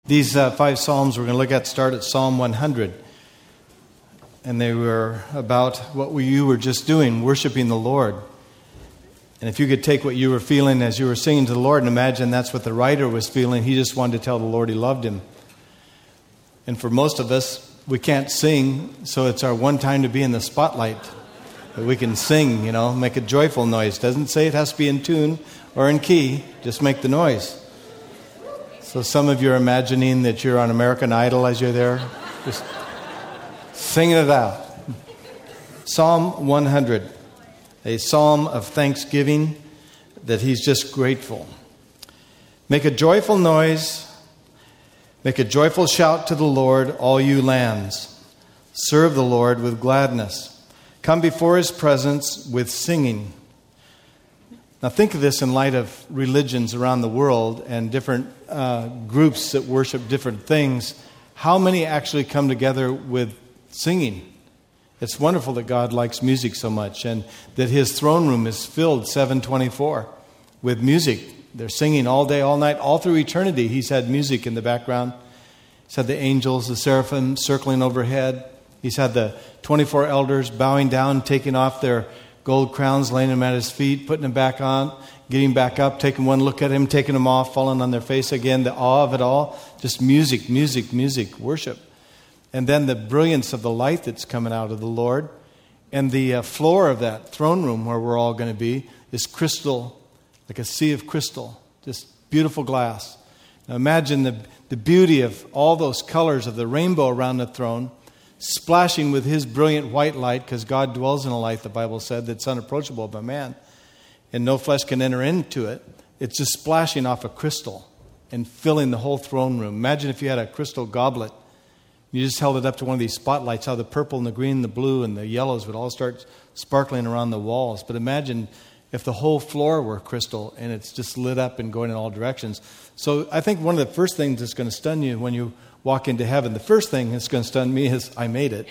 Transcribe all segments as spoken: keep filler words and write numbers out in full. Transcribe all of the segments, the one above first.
These uh, five Psalms we're going to look at start at Psalm one hundred. And they were about what we, you were just doing, worshiping the Lord. And if you could take what you were feeling as you were singing to the Lord and imagine that's what the writer was feeling, he just wanted to tell the Lord he loved him. And for most of us, we can't sing, so it's our one time to be in the spotlight. But we can sing, you know, make a joyful noise. Doesn't say it has to be in tune or in key, just make the noise. So some of you are imagining that you're on American Idol as you're there. Just singing it out. Psalm one hundred, a psalm of thanksgiving that he's just grateful. Make a joyful noise, make a joyful shout to the Lord, all you lands. Serve the Lord with gladness. Come before his presence with singing. Now think of this in light of religions around the world and different uh, groups that worship different things. How many actually come together with singing? It's wonderful that God likes music so much and that his throne room is filled seven twenty-four with music. They're singing all day, all night, all through eternity. He's had music in the background. He's had the angels, the seraphim circling overhead. He's had the twenty-four elders bowing down, taking off their gold crowns, laying them at his feet, putting them back on, getting back up, taking one look at him, taking them off, falling on their face again. The awe of it all. Just music, music, music, worship. And then the brilliance of the light that's coming out of the Lord. And the uh, floor of that throne room where we're all going to be is crystal, like a sea of crystal. Just beautiful glass. Now imagine the, the beauty of all those colors of the rainbow around the throne, splashing with his brilliant white light, because God dwells in a light, the Bible said, that's unapproachable by man. And no flesh can enter into it. It's just splashing off a crystal and filling the whole throne room. Imagine if you had a crystal goblet. You just held it up to one of these spotlights, how the purple and the green and the blue and the yellows would all start sparkling around the walls. But imagine if the whole floor were crystal and it's just lit up and going in all directions. So I think one of the first things that's going to stun you when you walk into heaven, the first thing that's going to stun me is I made it.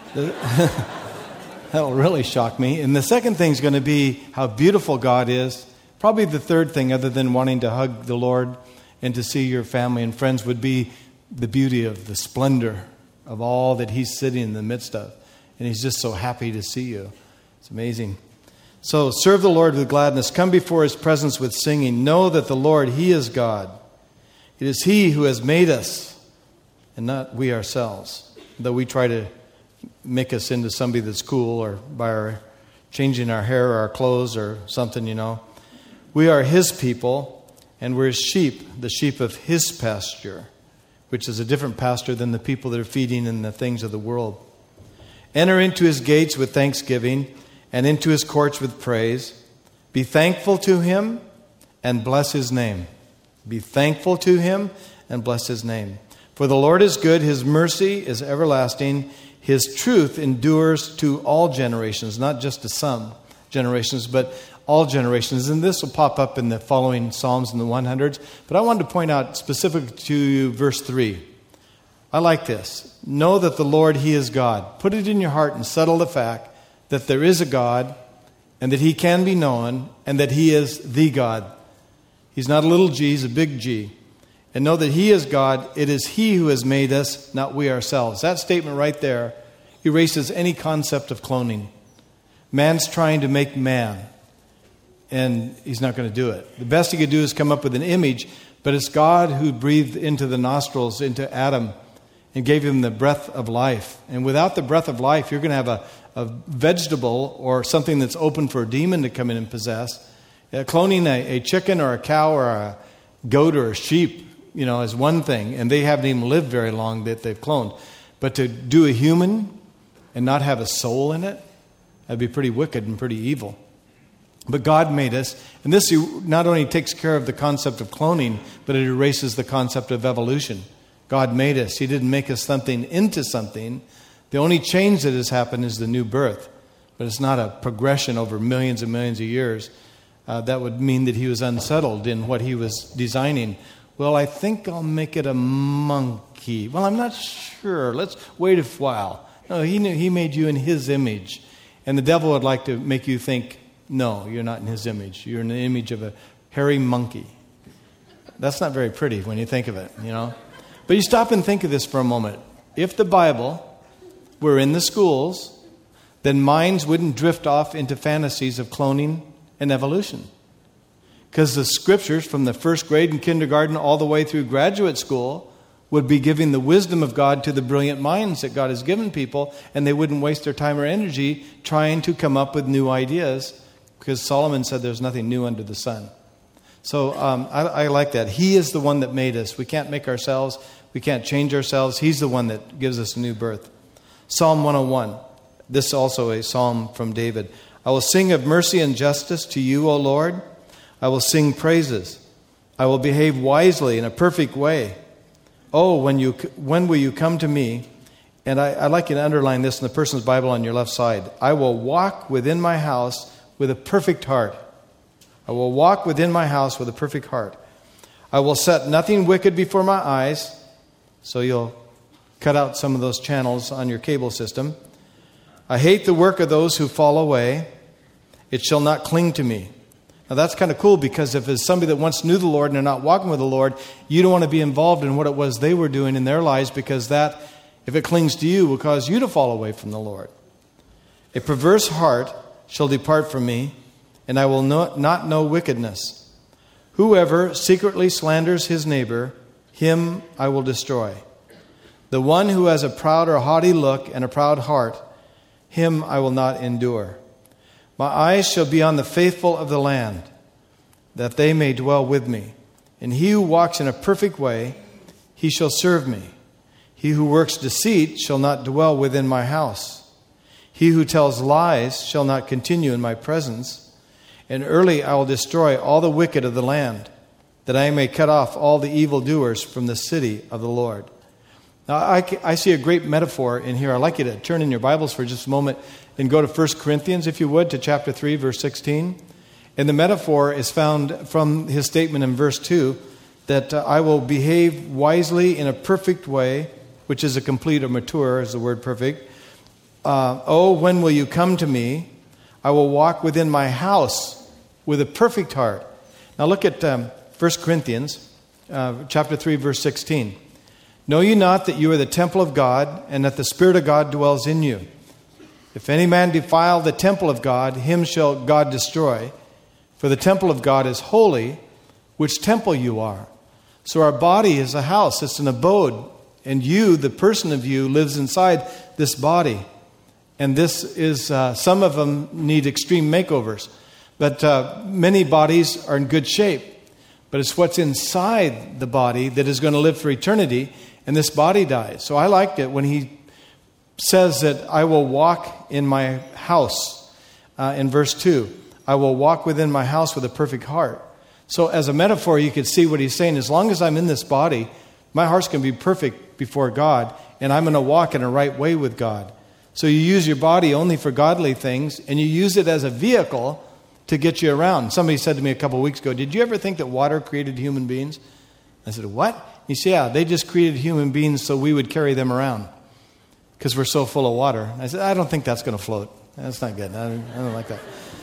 That'll really shock me. And the second thing is going to be how beautiful God is. Probably the third thing, other than wanting to hug the Lord and to see your family and friends, would be the beauty of the splendor of all that he's sitting in the midst of. And he's just so happy to see you. It's amazing. So serve the Lord with gladness. Come before his presence with singing. Know that the Lord, he is God. It is he who has made us and not we ourselves. Though we try to make us into somebody that's cool or by our changing our hair or our clothes or something, you know. We are his people and we're his sheep, the sheep of his pasture, which is a different pasture than the people that are feeding in the things of the world. Enter into his gates with thanksgiving and into his courts with praise. Be thankful to him and bless his name. Be thankful to him and bless his name. For the Lord is good, his mercy is everlasting, his truth endures to all generations, not just to some generations, but all generations. And this will pop up in the following Psalms in the one hundreds. But I wanted to point out specific to verse three. I like this. Know that the Lord, he is God. Put it in your heart and settle the fact that there is a God and that he can be known and that he is the God. He's not a little g, he's a big G. And know that he is God. It is he who has made us, not we ourselves. That statement right there erases any concept of cloning. Man's trying to make man, and he's not going to do it. The best he could do is come up with an image, but it's God who breathed into the nostrils, into Adam, and gave him the breath of life. And without the breath of life, you're going to have a, a vegetable or something that's open for a demon to come in and possess. Uh, cloning a, a chicken or a cow or a goat or a sheep, you know, is one thing, and they haven't even lived very long that they've cloned. But to do a human and not have a soul in it, that'd be pretty wicked and pretty evil. But God made us, and this not only takes care of the concept of cloning, but it erases the concept of evolution. God made us. He didn't make us something into something. The only change that has happened is the new birth. But it's not a progression over millions and millions of years. Uh, that would mean that he was unsettled in what he was designing. Well, I think I'll make it a monkey. Well, I'm not sure. Let's wait a while. No, he knew he made you in his image. And the devil would like to make you think, no, you're not in his image. You're in the image of a hairy monkey. That's not very pretty when you think of it, you know. But you stop and think of this for a moment. If the Bible were in the schools, then minds wouldn't drift off into fantasies of cloning and evolution. Because the scriptures from the first grade and kindergarten all the way through graduate school would be giving the wisdom of God to the brilliant minds that God has given people, and they wouldn't waste their time or energy trying to come up with new ideas, because Solomon said there's nothing new under the sun. So um, I, I like that. He is the one that made us. We can't make ourselves. We can't change ourselves. He's the one that gives us a new birth. Psalm one oh one. This is also a psalm from David. I will sing of mercy and justice to you, O Lord. I will sing praises. I will behave wisely in a perfect way. Oh, when you when will you come to me? And I, I'd like you to underline this in the person's Bible on your left side. I will walk within my house with a perfect heart. I will walk within my house with a perfect heart. I will set nothing wicked before my eyes. So you'll cut out some of those channels on your cable system. I hate the work of those who fall away. It shall not cling to me. Now that's kind of cool, because if it's somebody that once knew the Lord and they're not walking with the Lord, you don't want to be involved in what it was they were doing in their lives, because that, if it clings to you, will cause you to fall away from the Lord. A perverse heart shall depart from me, and I will not, not know wickedness. Whoever secretly slanders his neighbor, him I will destroy. The one who has a proud or haughty look and a proud heart, him I will not endure. My eyes shall be on the faithful of the land, that they may dwell with me. And he who walks in a perfect way, he shall serve me. He who works deceit shall not dwell within my house. He who tells lies shall not continue in my presence. And early I will destroy all the wicked of the land, that I may cut off all the evildoers from the city of the Lord. Now, I, I see a great metaphor in here. I'd like you to turn in your Bibles for just a moment and go to First Corinthians, if you would, to chapter three, verse sixteen. And the metaphor is found from his statement in verse two, that uh, I will behave wisely in a perfect way, which is a complete or mature, is the word perfect. Uh, oh, when will you come to me? I will walk within my house with a perfect heart. Now look at um, First Corinthians, uh, chapter three, verse sixteen. Know ye not that you are the temple of God, and that the Spirit of God dwells in you? If any man defile the temple of God, him shall God destroy. For the temple of God is holy, which temple you are. So our body is a house, it's an abode. And you, the person of you, lives inside this body. And this is, uh, some of them need extreme makeovers. But uh, many bodies are in good shape. But it's what's inside the body that is going to live for eternity. And this body dies. So I liked it when he says that I will walk in my house. Uh, in verse two, I will walk within my house with a perfect heart. So as a metaphor, you could see what he's saying. As long as I'm in this body, my heart's going to be perfect before God. And I'm going to walk in a right way with God. So you use your body only for godly things. And you use it as a vehicle to get you around. Somebody said to me a couple of weeks ago, did you ever think that water created human beings? I said, what? He said, yeah, they just created human beings so we would carry them around because we're so full of water. I said, I don't think that's going to float. That's not good. I don't, I don't like that.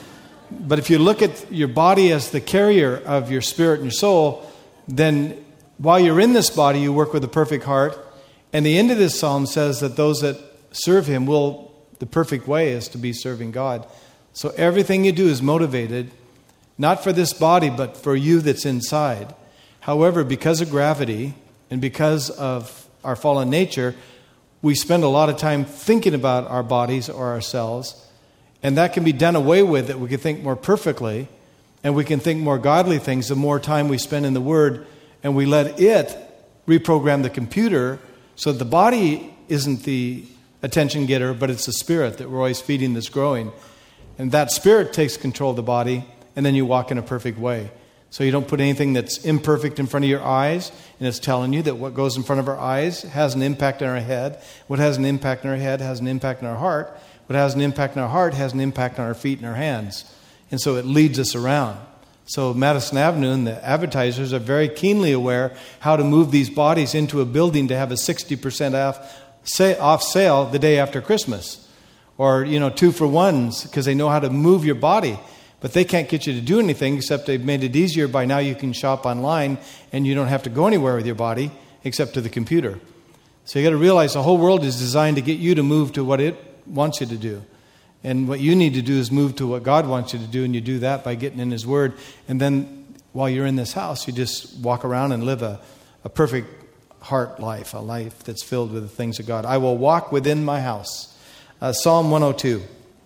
But if you look at your body as the carrier of your spirit and your soul, then while you're in this body, you work with a perfect heart. And the end of this psalm says that those that serve him will, the perfect way is to be serving God. So everything you do is motivated, not for this body, but for you that's inside. However, because of gravity and because of our fallen nature, we spend a lot of time thinking about our bodies or ourselves. And that can be done away with, that we can think more perfectly and we can think more godly things the more time we spend in the Word, and we let it reprogram the computer so that the body isn't the attention getter, but it's the spirit that we're always feeding that's growing. And that spirit takes control of the body, and then you walk in a perfect way. So you don't put anything that's imperfect in front of your eyes, and it's telling you that what goes in front of our eyes has an impact on our head. What has an impact on our head has an impact on our heart. What has an impact on our heart has an impact on our feet and our hands. And so it leads us around. So Madison Avenue and the advertisers are very keenly aware how to move these bodies into a building to have a sixty percent off, say, off sale the day after Christmas. Or, you know, two for ones, because they know how to move your body. But they can't get you to do anything except they've made it easier. By now you can shop online and you don't have to go anywhere with your body. except to the computer. So you got to realize the whole world is designed to get you to move to what it wants you to do. And what you need to do is move to what God wants you to do, and you do that by getting in His Word. And then while you're in this house, you just walk around and live a, a perfect heart life, a life that's filled with the things of God. I will walk within my house. Uh, Psalm one oh two.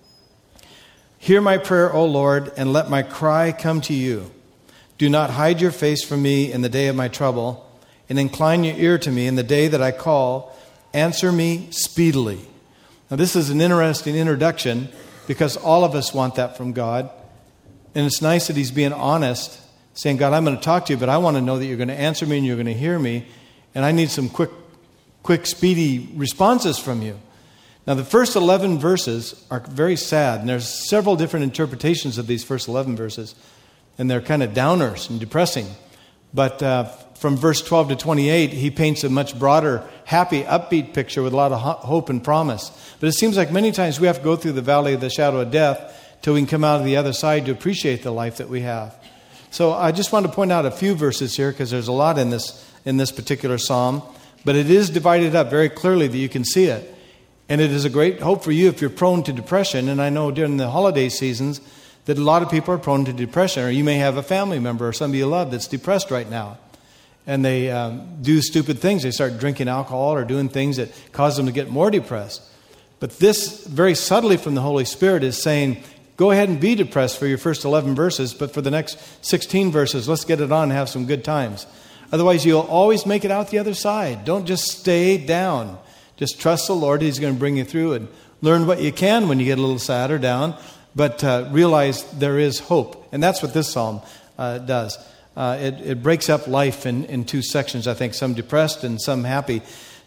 Hear my prayer, O Lord, and let my cry come to you. Do not hide your face from me in the day of my trouble, and incline your ear to me in the day that I call. Answer me speedily. Now, this is an interesting introduction because all of us want that from God. And it's nice that He's being honest, saying, God, I'm going to talk to you, but I want to know that you're going to answer me and you're going to hear me. And I need some quick, quick, speedy responses from you. Now, the first eleven verses are very sad. And there's several different interpretations of these first eleven verses. And they're kind of downers and depressing. But uh, from verse twelve to twenty-eight, he paints a much broader, happy, upbeat picture with a lot of hope and promise. But it seems like many times we have to go through the valley of the shadow of death till we can come out of the other side to appreciate the life that we have. So I just want to point out a few verses here because there's a lot in this in this particular psalm. But it is divided up very clearly that you can see it. And it is a great hope for you if you're prone to depression. And I know during the holiday seasons that a lot of people are prone to depression. Or you may have a family member or somebody you love that's depressed right now. And they um, do stupid things. They start drinking alcohol or doing things that cause them to get more depressed. But this, very subtly from the Holy Spirit, is saying, go ahead and be depressed for your first eleven verses, but for the next sixteen verses, let's get it on and have some good times. Otherwise, you'll always make it out the other side. Don't just stay down. Just trust the Lord. He's going to bring you through, and learn what you can when you get a little sad or down, but uh, realize there is hope. And that's what this psalm uh, does. Uh, it, it breaks up life in, in two sections, I think, some depressed and some happy.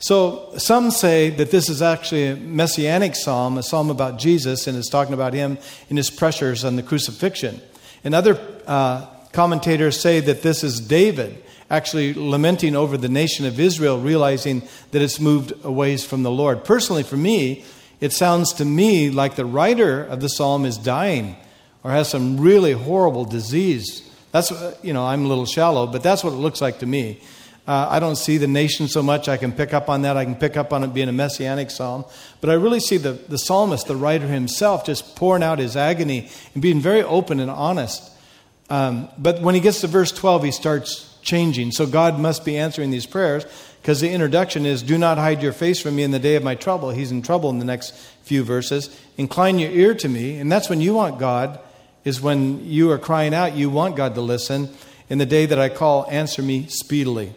So some say that this is actually a messianic psalm, a psalm about Jesus, and it's talking about Him and His pressures on the crucifixion. And other uh, commentators say that this is David actually lamenting over the nation of Israel, realizing that it's moved away from the Lord. Personally, for me, it sounds to me like the writer of the psalm is dying or has some really horrible disease. That's, you know, I'm a little shallow, but that's what it looks like to me. Uh, I don't see the nation so much. I can pick up on that. I can pick up on it being a messianic psalm. But I really see the, the psalmist, the writer himself, just pouring out his agony and being very open and honest. Um, but when he gets to verse twelve, he starts changing. So God must be answering these prayers because the introduction is, do not hide your face from me in the day of my trouble. He's in trouble in the next few verses. Incline your ear to me. And that's when you want God, is when you are crying out, you want God to listen. In the day that I call, answer me speedily.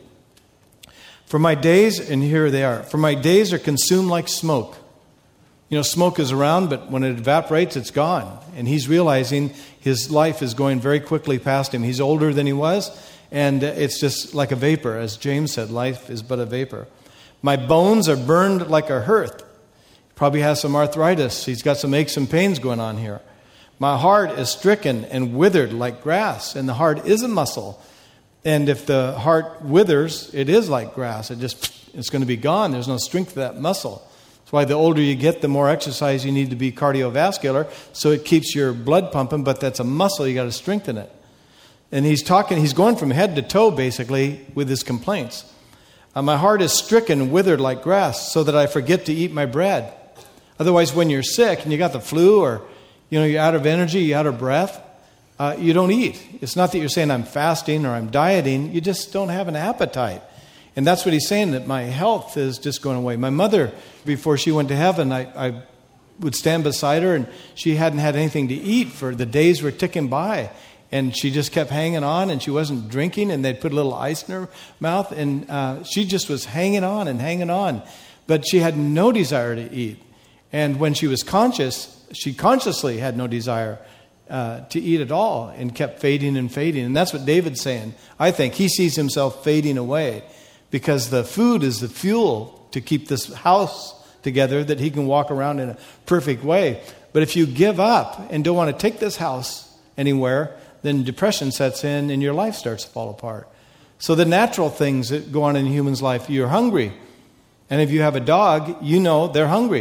For my days, and here they are, for my days are consumed like smoke. You know, smoke is around, but when it evaporates, it's gone. And he's realizing his life is going very quickly past him. He's older than he was, and it's just like a vapor. As James said, life is but a vapor. My bones are burned like a hearth. Probably has some arthritis. He's got some aches and pains going on here. My heart is stricken and withered like grass, and the heart is a muscle. And if the heart withers, it is like grass. It just, it's going to be gone. There's no strength to that muscle. That's why the older you get, the more exercise you need to be cardiovascular, so it keeps your blood pumping, but that's a muscle. You got to strengthen it. And he's talking, he's going from head to toe, basically, with his complaints. Uh, my heart is stricken and withered like grass, so that I forget to eat my bread. Otherwise, when you're sick and you got the flu, or you know, you're out of energy, you're out of breath, Uh, you don't eat. It's not that you're saying I'm fasting or I'm dieting. You just don't have an appetite. And that's what he's saying, that my health is just going away. My mother, before she went to heaven, I, I would stand beside her, and she hadn't had anything to eat for the days were ticking by. And she just kept hanging on, and she wasn't drinking, and they'd put a little ice in her mouth. And uh, she just was hanging on and hanging on. But she had no desire to eat. And when she was conscious, she consciously had no desire Uh, to eat at all, and kept fading and fading. And that's what David's saying. I think he sees himself fading away because the food is the fuel to keep this house together, that he can walk around in a perfect way. But if you give up and don't want to take this house anywhere, then depression sets in and your life starts to fall apart. So the natural things that go on in a human's life, you're hungry. And if you have a dog, you know they're hungry.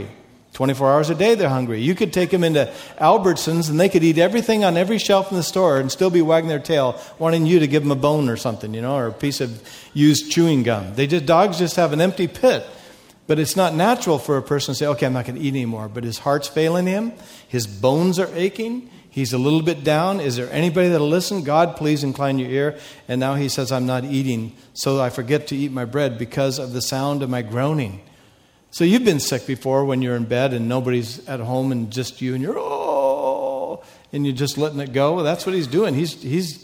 twenty-four hours a day they're hungry. You could take them into Albertsons and they could eat everything on every shelf in the store and still be wagging their tail, wanting you to give them a bone or something, you know, or a piece of used chewing gum. They just Dogs just have an empty pit. But it's not natural for a person to say, okay, I'm not going to eat anymore. But his heart's failing him. His bones are aching. He's a little bit down. Is there anybody that'll listen? God, please incline your ear. And now he says, I'm not eating, so I forget to eat my bread because of the sound of my groaning. So you've been sick before when you're in bed and nobody's at home and just you and you're, oh, and you're just letting it go. Well, that's what he's doing. He's, he's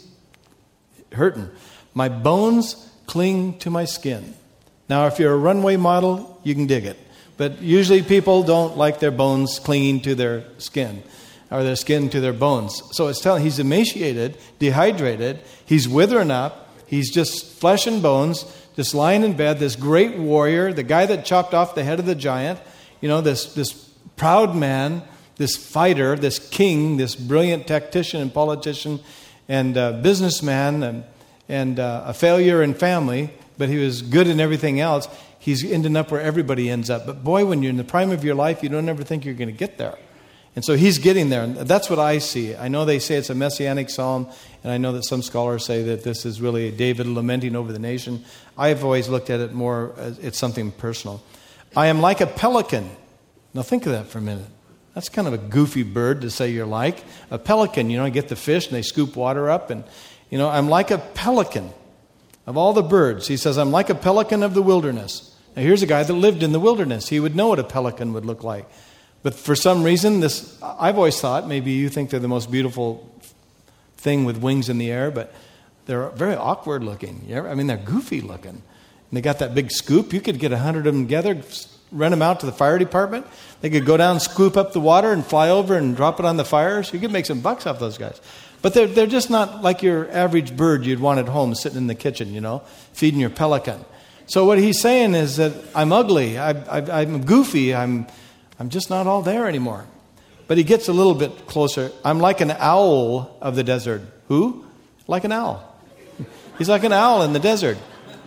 hurting. My bones cling to my skin. Now, if you're a runway model, you can dig it. But usually people don't like their bones clinging to their skin or their skin to their bones. So it's telling he's emaciated, dehydrated, he's withering up, he's just flesh and bones, just lying in bed, this great warrior, the guy that chopped off the head of the giant, you know, this, this proud man, this fighter, this king, this brilliant tactician and politician and uh, businessman and, and uh, a failure in family, but he was good in everything else. He's ending up where everybody ends up. But boy, when you're in the prime of your life, you don't ever think you're going to get there. And so he's getting there. And that's what I see. I know they say it's a messianic psalm, and I know that some scholars say that this is really David lamenting over the nation. I've always looked at it more as it's something personal. I am like a pelican. Now think of that for a minute. That's kind of a goofy bird to say you're like. A pelican, you know, you get the fish and they scoop water up. And, you know, I'm like a pelican. Of all the birds, he says, I'm like a pelican of the wilderness. Now, here's a guy that lived in the wilderness. He would know what a pelican would look like. But for some reason, this I've always thought, maybe you think they're the most beautiful thing with wings in the air, but they're very awkward looking. You ever, I mean, they're goofy looking. And they got that big scoop. You could get a hundred of them together, rent them out to the fire department. They could go down, scoop up the water, and fly over and drop it on the fires. You could make some bucks off those guys. But they're, they're just not like your average bird you'd want at home sitting in the kitchen, you know, feeding your pelican. So what he's saying is that I'm ugly, I, I, I'm goofy, I'm, I'm just not all there anymore. But he gets a little bit closer. I'm like an owl of the desert. Who? Like an owl. He's like an owl in the desert.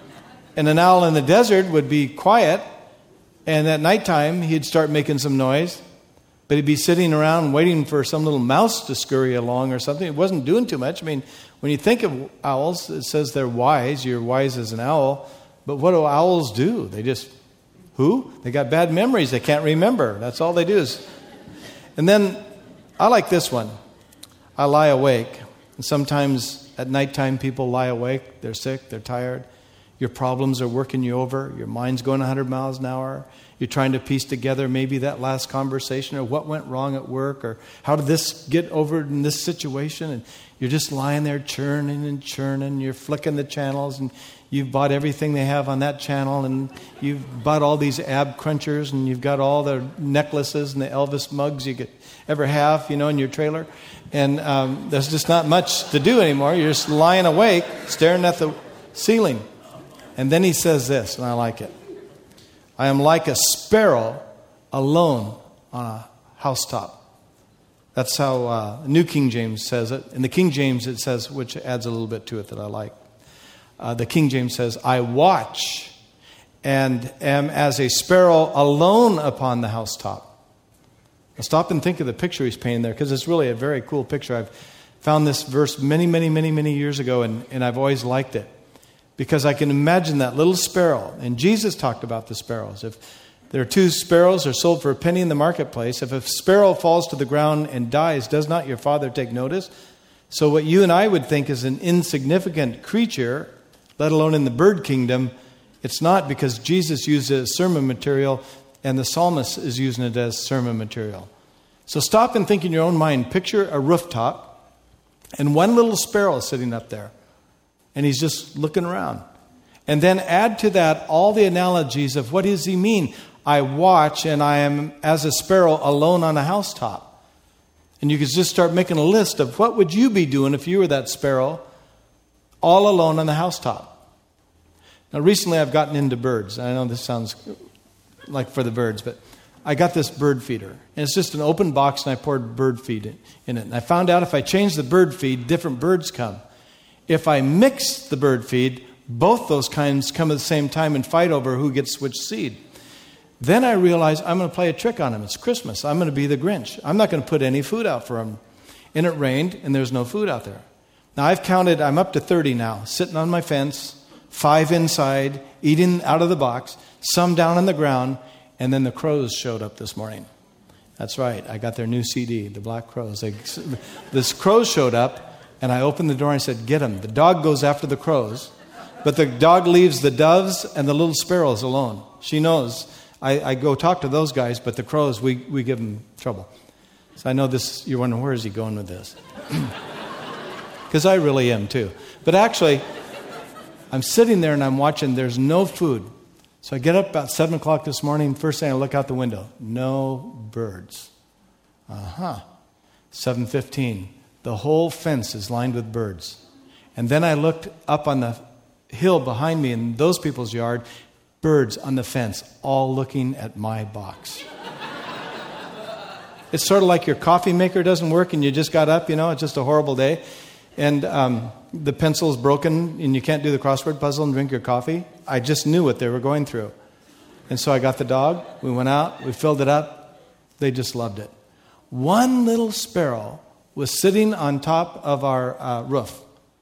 And an owl in the desert would be quiet, and at nighttime he'd start making some noise. But he'd be sitting around waiting for some little mouse to scurry along or something. It wasn't doing too much. I mean, when you think of owls, it says they're wise. You're wise as an owl. But what do owls do? They just, who? They got bad memories. They can't remember. That's all they do is. And then I like this one. I lie awake. And sometimes at nighttime people lie awake. They're sick. They're tired. Your problems are working you over. Your mind's going one hundred miles an hour. You're trying to piece together maybe that last conversation or what went wrong at work or how did this get over in this situation. And you're just lying there churning and churning. You're flicking the channels and you've bought everything they have on that channel and you've bought all these ab crunchers and you've got all the necklaces and the Elvis mugs you could ever have, you know, in your trailer. And um, there's just not much to do anymore. You're just lying awake, staring at the ceiling. And then he says this, and I like it. I am like a sparrow alone on a housetop. That's how uh, New King James says it. In the King James it says, which adds a little bit to it that I like. Uh, the King James says, I watch and am as a sparrow alone upon the housetop. Now stop and think of the picture he's painting there, because it's really a very cool picture. I've found this verse many, many, many, many years ago, and, and I've always liked it. Because I can imagine that little sparrow. And Jesus talked about the sparrows. If there are two sparrows, they're sold for a penny in the marketplace. If a sparrow falls to the ground and dies, does not your Father take notice? So what you and I would think is an insignificant creature, let alone in the bird kingdom, it's not, because Jesus used it as sermon material and the psalmist is using it as sermon material. So stop and think in your own mind. Picture a rooftop and one little sparrow sitting up there. And he's just looking around. And then add to that all the analogies of what does he mean? I watch and I am as a sparrow alone on a housetop. And you could just start making a list of what would you be doing if you were that sparrow all alone on the housetop. Now recently I've gotten into birds. I know this sounds like for the birds, but I got this bird feeder. And it's just an open box and I poured bird feed in, in it. And I found out if I change the bird feed, different birds come. If I mix the bird feed, both those kinds come at the same time and fight over who gets which seed. Then I realized I'm going to play a trick on him. It's Christmas. I'm going to be the Grinch. I'm not going to put any food out for him. And it rained, and there's no food out there. Now, I've counted, I'm up to thirty now, sitting on my fence, five inside, eating out of the box, some down on the ground, and then the crows showed up this morning. That's right. I got their new C D, The Black Crows. They, this crows showed up, and I opened the door and I said, get them. The dog goes after the crows, but the dog leaves the doves and the little sparrows alone. She knows. I, I go talk to those guys, but the crows, we, we give them trouble. So I know this, you're wondering, where is he going with this? Because I really am too. But actually, I'm sitting there and I'm watching, there's no food. So I get up about seven o'clock this morning, first thing I look out the window, no birds. Uh-huh. seven fifteen, the whole fence is lined with birds. And then I looked up on the hill behind me in those people's yard, birds on the fence, all looking at my box. It's sort of like your coffee maker doesn't work and you just got up, you know, it's just a horrible day. And um, the pencil's broken and you can't do the crossword puzzle and drink your coffee. I just knew what they were going through. And so I got the dog, we went out, we filled it up. They just loved it. One little sparrow was sitting on top of our uh, roof.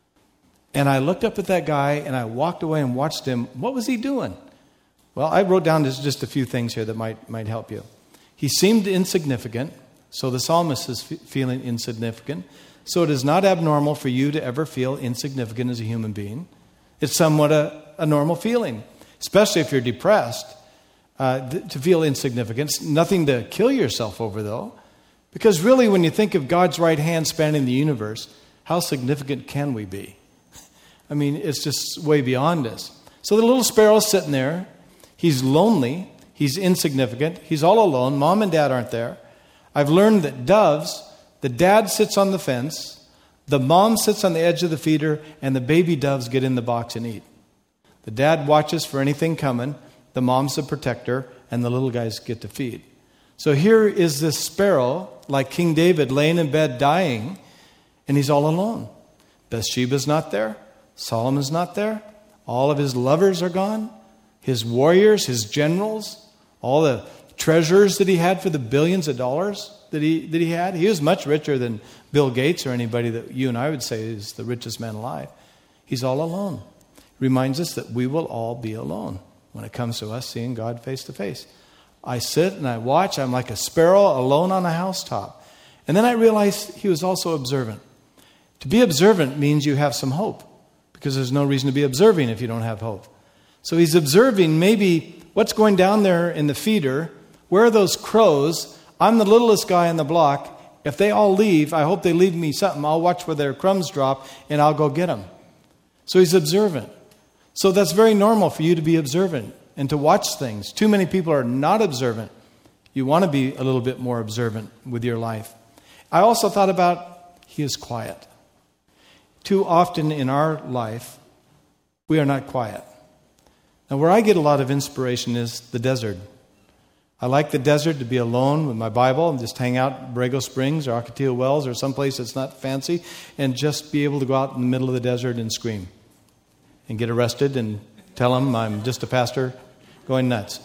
And I looked up at that guy and I walked away and watched him. What was he doing? Well, I wrote down just a few things here that might might help you. He seemed insignificant, so the psalmist is f- feeling insignificant. So it is not abnormal for you to ever feel insignificant as a human being. It's somewhat a, a normal feeling, especially if you're depressed, uh, th- to feel insignificant. It's nothing to kill yourself over, though, because really when you think of God's right hand spanning the universe, how significant can we be? I mean, it's just way beyond us. So the little sparrow's sitting there. He's lonely. He's insignificant. He's all alone. Mom and dad aren't there. I've learned that doves, the dad sits on the fence, the mom sits on the edge of the feeder, and the baby doves get in the box and eat. The dad watches for anything coming. The mom's the protector, and the little guys get to feed. So here is this sparrow, like King David, laying in bed dying, and he's all alone. Bathsheba's not there. Solomon's not there. All of his lovers are gone. His warriors, his generals, all the treasures that he had for the billions of dollars that he that he had. He was much richer than Bill Gates or anybody that you and I would say is the richest man alive. He's all alone. Reminds us that we will all be alone when it comes to us seeing God face to face. I sit and I watch. I'm like a sparrow alone on a housetop. And then I realized he was also observant. To be observant means you have some hope, because there's no reason to be observing if you don't have hope. So he's observing maybe what's going down there in the feeder. Where are those crows? I'm the littlest guy on the block. If they all leave, I hope they leave me something. I'll watch where their crumbs drop and I'll go get them. So he's observant. So that's very normal for you to be observant and to watch things. Too many people are not observant. You want to be a little bit more observant with your life. I also thought about he is quiet. Too often in our life, we are not quiet. Now, where I get a lot of inspiration is the desert. I like the desert to be alone with my Bible and just hang out at Borrego Springs or Ocotillo Wells or someplace that's not fancy and just be able to go out in the middle of the desert and scream and get arrested and tell them I'm just a pastor going nuts.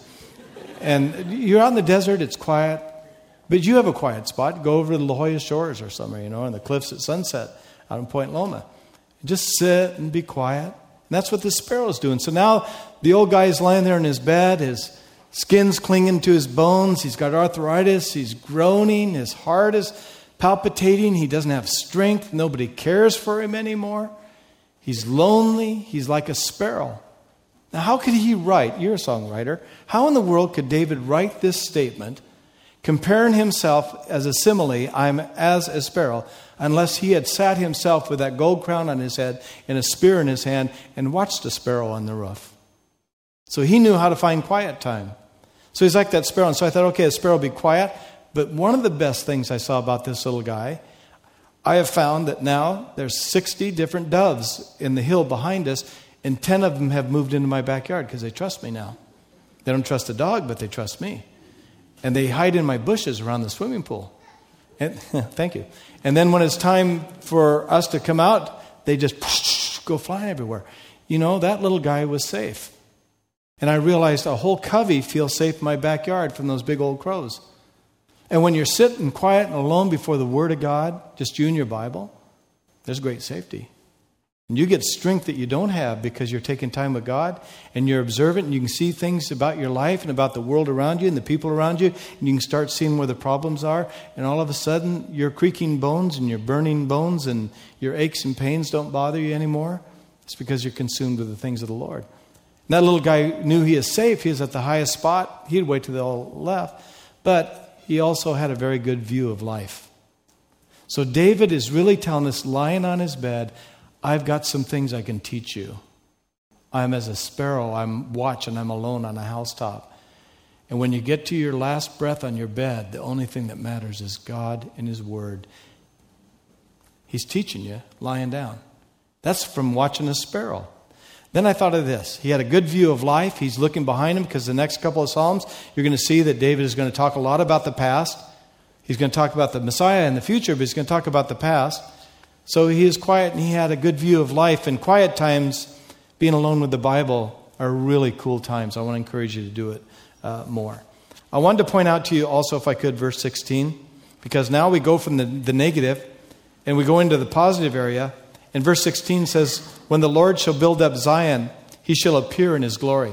And you're out in the desert, it's quiet, but you have a quiet spot. Go over to the La Jolla Shores or somewhere, you know, on the cliffs at sunset out in Point Loma. Just sit and be quiet. And that's what the sparrow's doing. So now the old guy is lying there in his bed. His skin's clinging to his bones. He's got arthritis. He's groaning. His heart is palpitating. He doesn't have strength. Nobody cares for him anymore. He's lonely. He's like a sparrow. Now, how could he write? You're a songwriter. How in the world could David write this statement, comparing himself as a simile, I'm as a sparrow, unless he had sat himself with that gold crown on his head and a spear in his hand and watched a sparrow on the roof? So he knew how to find quiet time. So he's like that sparrow. And so I thought, okay, a sparrow will be quiet. But one of the best things I saw about this little guy, I have found that now there's sixty different doves in the hill behind us, and ten of them have moved into my backyard because they trust me now. They don't trust the dog, but they trust me. And they hide in my bushes around the swimming pool. And thank you. And then when it's time for us to come out, they just go flying everywhere. You know, that little guy was safe. And I realized a whole covey feels safe in my backyard from those big old crows. And when you're sitting quiet and alone before the Word of God, just you and your Bible, there's great safety. And you get strength that you don't have because you're taking time with God and you're observant and you can see things about your life and about the world around you and the people around you. And you can start seeing where the problems are. And all of a sudden, your creaking bones and your burning bones and your aches and pains don't bother you anymore. It's because you're consumed with the things of the Lord. And that little guy knew he is safe. He was at the highest spot. He'd wait to the left. But he also had a very good view of life. So David is really telling us, lying on his bed, I've got some things I can teach you. I'm as a sparrow. I'm watching. I'm alone on a housetop. And when you get to your last breath on your bed, the only thing that matters is God and His Word. He's teaching you lying down. That's from watching a sparrow. Then I thought of this. He had a good view of life. He's looking behind him because the next couple of Psalms, you're going to see that David is going to talk a lot about the past. He's going to talk about the Messiah in the future, but he's going to talk about the past. So he is quiet and he had a good view of life. And quiet times, being alone with the Bible, are really cool times. I want to encourage you to do it uh, more. I wanted to point out to you also, if I could, verse sixteen, because now we go from the, the negative and we go into the positive area. And verse sixteen says, when the Lord shall build up Zion, He shall appear in His glory.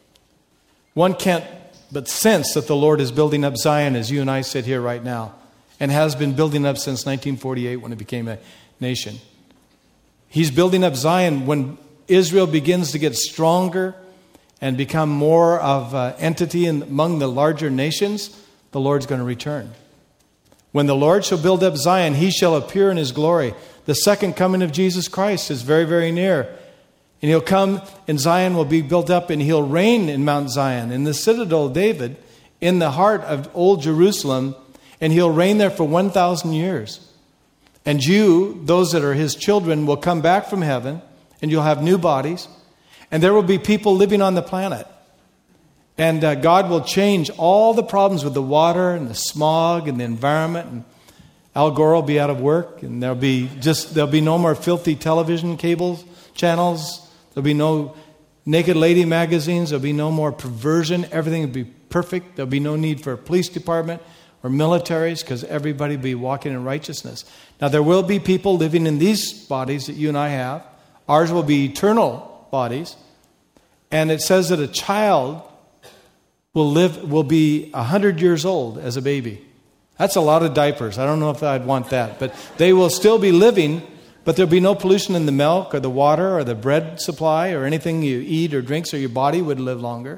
One can't but sense that the Lord is building up Zion as you and I sit here right now, and has been building up since nineteen forty-eight when it became a nation. He's building up Zion. When Israel begins to get stronger and become more of an entity in, among the larger nations, the Lord's going to return. When the Lord shall build up Zion, He shall appear in His glory. The second coming of Jesus Christ is very, very near. And He'll come and Zion will be built up and He'll reign in Mount Zion, in the citadel of David, in the heart of old Jerusalem, and He'll reign there for one thousand years. And you, those that are His children, will come back from heaven and you'll have new bodies. And there will be people living on the planet. And uh, God will change all the problems with the water and the smog and the environment. And Al Gore will be out of work. And there'll be just there'll be no more filthy television cables, channels. There'll be no naked lady magazines. There'll be no more perversion. Everything will be perfect. There'll be no need for a police department or militaries, because everybody will be walking in righteousness. Now, there will be people living in these bodies that you and I have. Ours will be eternal bodies. And it says that a child will live, will be one hundred years old as a baby. That's a lot of diapers. I don't know if I'd want that. But they will still be living, but there'll be no pollution in the milk or the water or the bread supply or anything you eat or drink, so your body would live longer.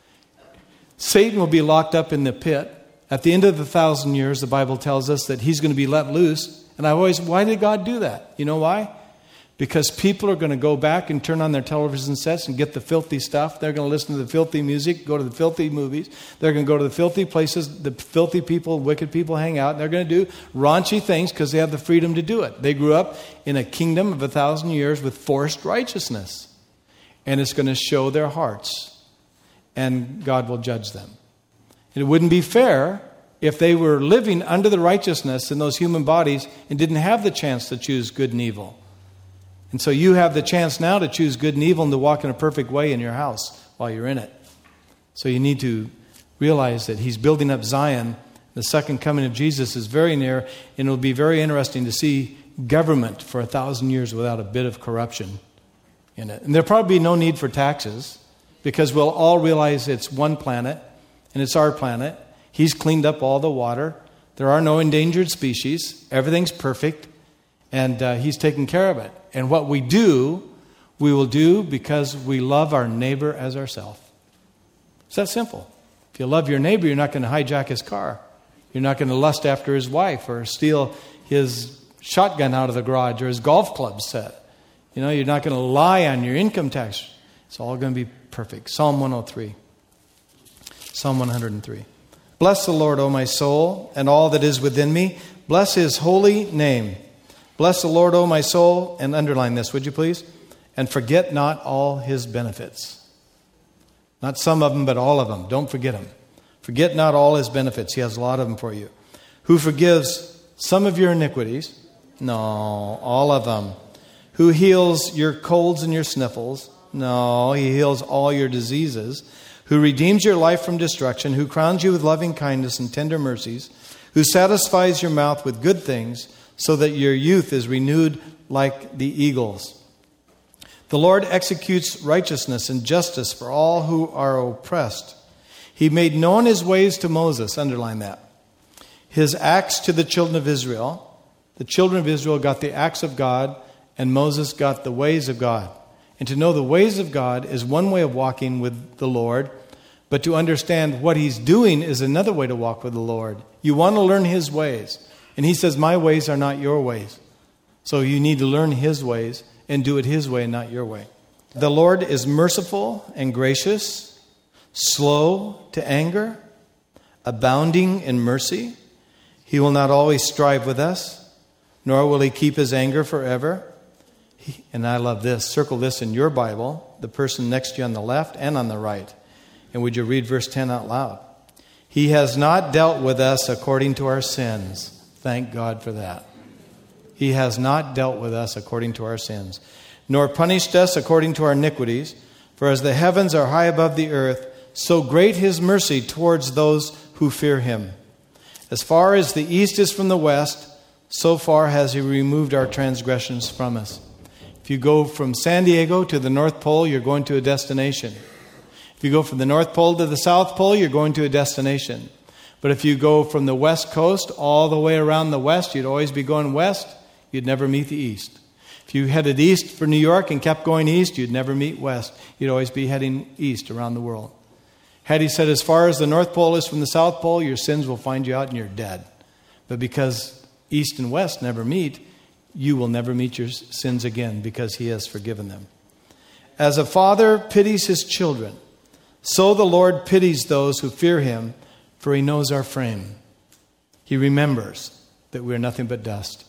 Satan will be locked up in the pit. At the end of the thousand years, the Bible tells us that he's going to be let loose. And I always, why did God do that? You know why? Because people are going to go back and turn on their television sets and get the filthy stuff. They're going to listen to the filthy music, go to the filthy movies. They're going to go to the filthy places the filthy people, wicked people hang out. And they're going to do raunchy things because they have the freedom to do it. They grew up in a kingdom of a thousand years with forced righteousness. And it's going to show their hearts. And God will judge them. It wouldn't be fair if they were living under the righteousness in those human bodies and didn't have the chance to choose good and evil. And so you have the chance now to choose good and evil and to walk in a perfect way in your house while you're in it. So you need to realize that He's building up Zion. The second coming of Jesus is very near, and it'll be very interesting to see government for a thousand years without a bit of corruption in it. And there'll probably be no need for taxes, because we'll all realize it's one planet and it's our planet. He's cleaned up all the water. There are no endangered species. Everything's perfect. And uh, He's taking care of it. And what we do, we will do because we love our neighbor as ourselves. It's that simple. If you love your neighbor, you're not going to hijack his car. You're not going to lust after his wife or steal his shotgun out of the garage or his golf club set. You know, you're not going to lie on your income tax. It's all going to be perfect. Psalm one oh three. Psalm one hundred three. Bless the Lord, O my soul, and all that is within me. Bless His holy name. Bless the Lord, O my soul, and underline this, would you please? And forget not all His benefits. Not some of them, but all of them. Don't forget them. Forget not all His benefits. He has a lot of them for you. Who forgives some of your iniquities? No, all of them. Who heals your colds and your sniffles? No, he heals all your diseases, who redeems your life from destruction, who crowns you with loving kindness and tender mercies, who satisfies your mouth with good things, so that your youth is renewed like the eagles. The Lord executes righteousness and justice for all who are oppressed. He made known his ways to Moses. Underline that. His acts to the children of Israel. The children of Israel got the acts of God, and Moses got the ways of God. And to know the ways of God is one way of walking with the Lord, but to understand what he's doing is another way to walk with the Lord. You want to learn his ways. And he says, my ways are not your ways. So you need to learn his ways and do it his way, not your way. The Lord is merciful and gracious, slow to anger, abounding in mercy. He will not always strive with us, nor will he keep his anger forever. He, and I love this. Circle this in your Bible, the person next to you on the left and on the right. And would you read verse ten out loud? He has not dealt with us according to our sins. Thank God for that. He has not dealt with us according to our sins, nor punished us according to our iniquities. For as the heavens are high above the earth, so great his mercy towards those who fear him. As far as the east is from the west, so far has he removed our transgressions from us. If you go from San Diego to the North Pole, you're going to a destination. If you go from the North Pole to the South Pole, you're going to a destination. But if you go from the West Coast all the way around the west, you'd always be going west. You'd never meet the east. If you headed east for New York and kept going east, you'd never meet west. You'd always be heading east around the world. Had he said, as far as the North Pole is from the South Pole, your sins will find you out and you're dead. But because east and west never meet, you will never meet your sins again because he has forgiven them. As a father pities his children, so the Lord pities those who fear him, for he knows our frame. He remembers that we are nothing but dust.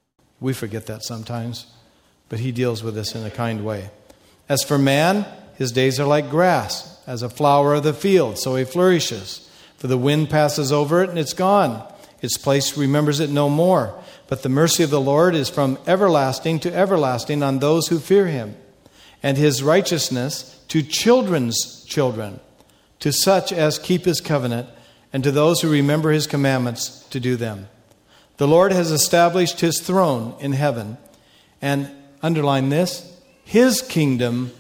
We forget that sometimes, but he deals with us in a kind way. As for man, his days are like grass, as a flower of the field, so he flourishes. For the wind passes over it and it's gone. Its place remembers it no more. But the mercy of the Lord is from everlasting to everlasting on those who fear him, and his righteousness to children's children, to such as keep his covenant, and to those who remember his commandments to do them. The Lord has established his throne in heaven, and underline this, his kingdom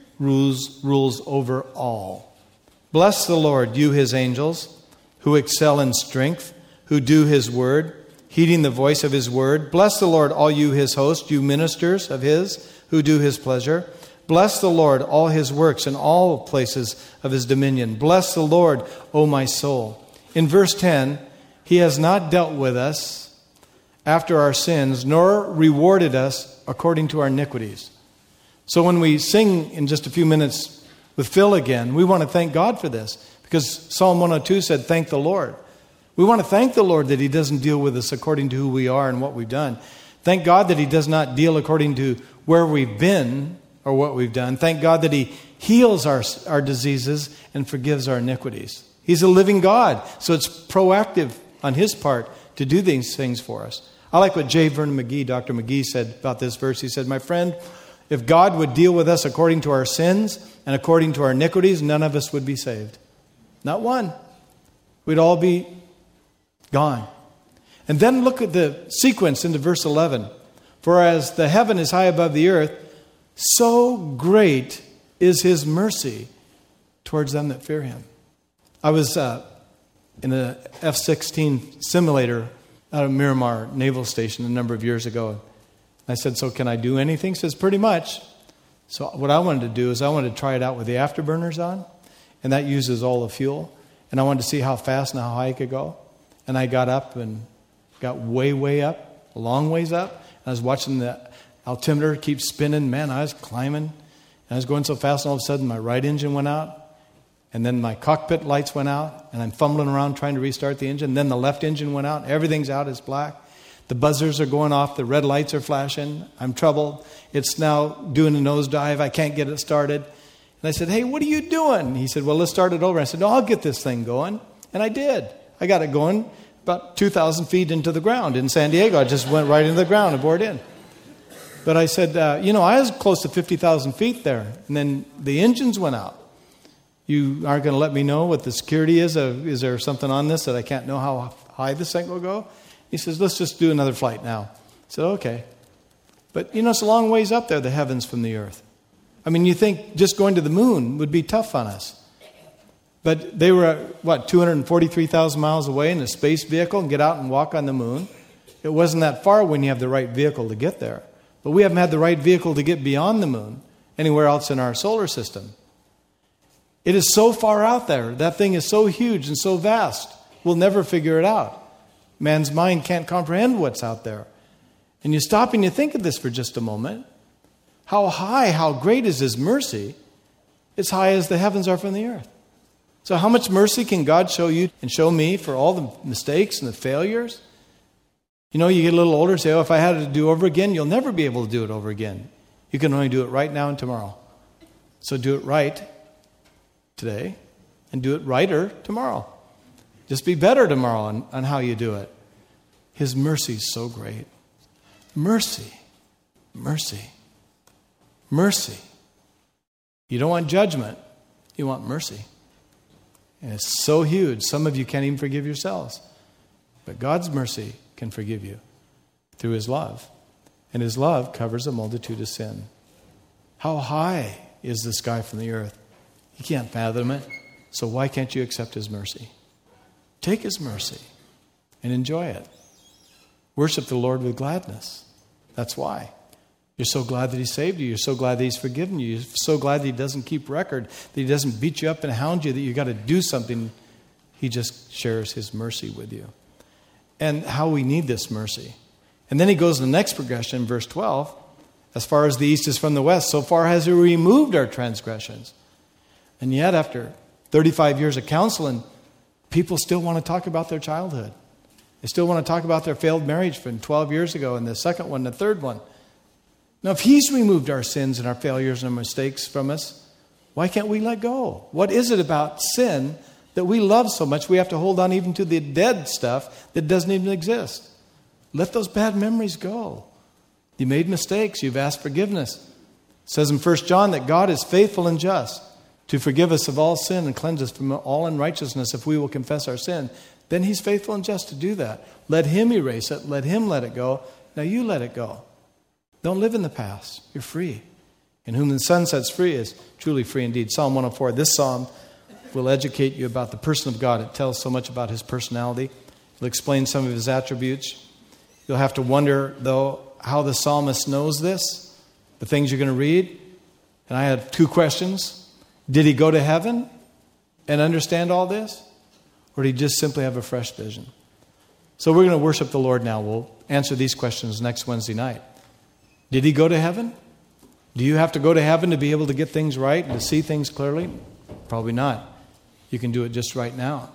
rules, rules over all. Bless the Lord, you his angels, who excel in strength, who do his word, heeding the voice of his word. Bless the Lord, all you his hosts, you ministers of his, who do his pleasure. Bless the Lord, all his works in all places of his dominion. Bless the Lord, O my soul. In verse ten, he has not dealt with us after our sins, nor rewarded us according to our iniquities. So when we sing in just a few minutes with Phil again, we want to thank God for this, because Psalm one oh two said, thank the Lord. We want to thank the Lord that he doesn't deal with us according to who we are and what we've done. Thank God that he does not deal according to where we've been or what we've done. Thank God that he heals our, our diseases and forgives our iniquities. He's a living God, so it's proactive on his part to do these things for us. I like what J. Vernon McGee, Doctor McGee, said about this verse. He said, my friend, if God would deal with us according to our sins and according to our iniquities, none of us would be saved. Not one. We'd all be gone. And then look at the sequence into verse eleven. For as the heaven is high above the earth, so great is his mercy towards them that fear him. I was uh, in an F sixteen simulator out of Miramar Naval Station a number of years ago. I said, so can I do anything? He says, pretty much. So what I wanted to do is I wanted to try it out with the afterburners on, and that uses all the fuel. And I wanted to see how fast and how high I could go. And I got up and got way, way up, a long ways up. And I was watching the altimeter keep spinning. Man, I was climbing. And I was going so fast, and all of a sudden my right engine went out. And then my cockpit lights went out. And I'm fumbling around trying to restart the engine. Then the left engine went out. Everything's out. It's black. The buzzers are going off. The red lights are flashing. I'm troubled. It's now doing a nosedive. I can't get it started. And I said, hey, what are you doing? He said, well, let's start it over. I said, no, I'll get this thing going. And I did. I got it going about two thousand feet into the ground in San Diego. I just went right into the ground and bored in. But I said, uh, you know, I was close to fifty thousand feet there. And then the engines went out. You aren't going to let me know what the security is? Uh, is there something on this that I can't know how high this thing will go? He says, let's just do another flight now. I said, okay. But, you know, it's a long ways up there, the heavens from the earth. I mean, you think just going to the moon would be tough on us. But they were, at, what, two hundred forty-three thousand miles away in a space vehicle and get out and walk on the moon. It wasn't that far when you have the right vehicle to get there. But we haven't had the right vehicle to get beyond the moon anywhere else in our solar system. It is so far out there. That thing is so huge and so vast. We'll never figure it out. Man's mind can't comprehend what's out there. And you stop and you think of this for just a moment. How high, how great is His mercy? As high as the heavens are from the earth. So how much mercy can God show you and show me for all the mistakes and the failures? You know, you get a little older and say, oh, if I had it to do over again, you'll never be able to do it over again. You can only do it right now and tomorrow. So do it right today and do it righter tomorrow. Just be better tomorrow on, on how you do it. His mercy is so great. Mercy. Mercy. Mercy. You don't want judgment. You want mercy. And it's so huge. Some of you can't even forgive yourselves. But God's mercy can forgive you through His love. And His love covers a multitude of sin. How high is the sky from the earth? You can't fathom it. So why can't you accept His mercy? Take His mercy and enjoy it. Worship the Lord with gladness. That's why. You're so glad that He saved you. You're so glad that He's forgiven you. You're so glad that He doesn't keep record, that He doesn't beat you up and hound you, that you've got to do something. He just shares His mercy with you. And how we need this mercy. And then He goes to the next progression, verse twelve. As far as the east is from the west, so far has He removed our transgressions. And yet, after thirty-five years of counseling, people still want to talk about their childhood. They still want to talk about their failed marriage from twelve years ago, and the second one, the third one. Now, if He's removed our sins and our failures and our mistakes from us, why can't we let go? What is it about sin that we love so much we have to hold on even to the dead stuff that doesn't even exist? Let those bad memories go. You made mistakes. You've asked forgiveness. It says in First John that God is faithful and just to forgive us of all sin and cleanse us from all unrighteousness if we will confess our sin. Then He's faithful and just to do that. Let Him erase it. Let Him let it go. Now you let it go. Don't live in the past. You're free. In whom the Son sets free is truly free indeed. Psalm one oh four. This psalm will educate you about the person of God. It tells so much about His personality. It'll explain some of His attributes. You'll have to wonder, though, how the psalmist knows this, the things you're going to read. And I had two questions. Did he go to heaven and understand all this? Or did he just simply have a fresh vision? So we're going to worship the Lord now. We'll answer these questions next Wednesday night. Did he go to heaven? Do you have to go to heaven to be able to get things right and to see things clearly? Probably not. You can do it just right now.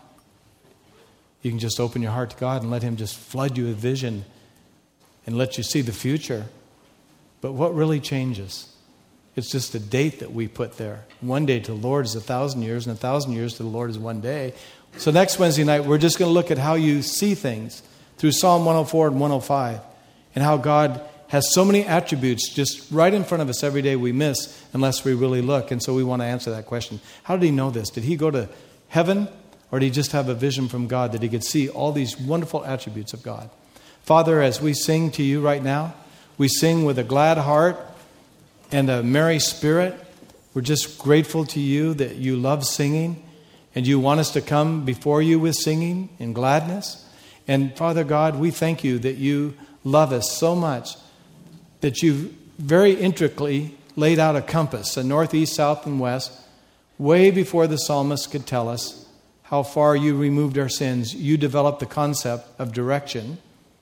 You can just open your heart to God and let Him just flood you with vision and let you see the future. But what really changes? It's just a date that we put there. One day to the Lord is a thousand years, and a thousand years to the Lord is one day. So next Wednesday night, we're just going to look at how you see things through Psalm one oh four and one oh five, and how God has so many attributes just right in front of us every day we miss unless we really look. And so we want to answer that question. How did he know this? Did he go to heaven, or did he just have a vision from God that he could see all these wonderful attributes of God? Father, as we sing to you right now, we sing with a glad heart and a merry spirit. We're just grateful to you that you love singing and you want us to come before you with singing in gladness. And Father God, we thank you that you love us so much that you've very intricately laid out a compass, a north, east, south, and west, way before the psalmist could tell us how far you removed our sins. You developed the concept of direction.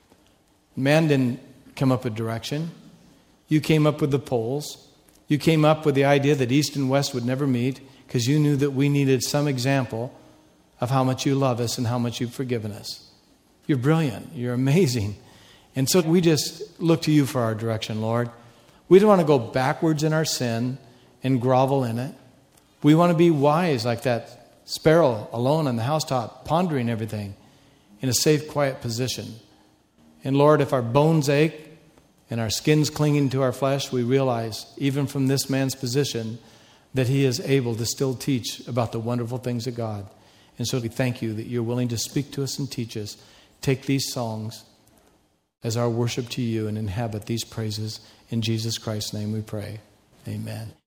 Man didn't come up with direction. You came up with the poles. You came up with the idea that east and west would never meet because you knew that we needed some example of how much you love us and how much you've forgiven us. You're brilliant. You're amazing. And so we just look to you for our direction, Lord. We don't want to go backwards in our sin and grovel in it. We want to be wise like that sparrow alone on the housetop, pondering everything in a safe, quiet position. And Lord, if our bones ache and our skin's clinging to our flesh, we realize, even from this man's position, that he is able to still teach about the wonderful things of God. And so we thank you that you're willing to speak to us and teach us. Take these songs as our worship to you and inhabit these praises. In Jesus Christ's name we pray. Amen.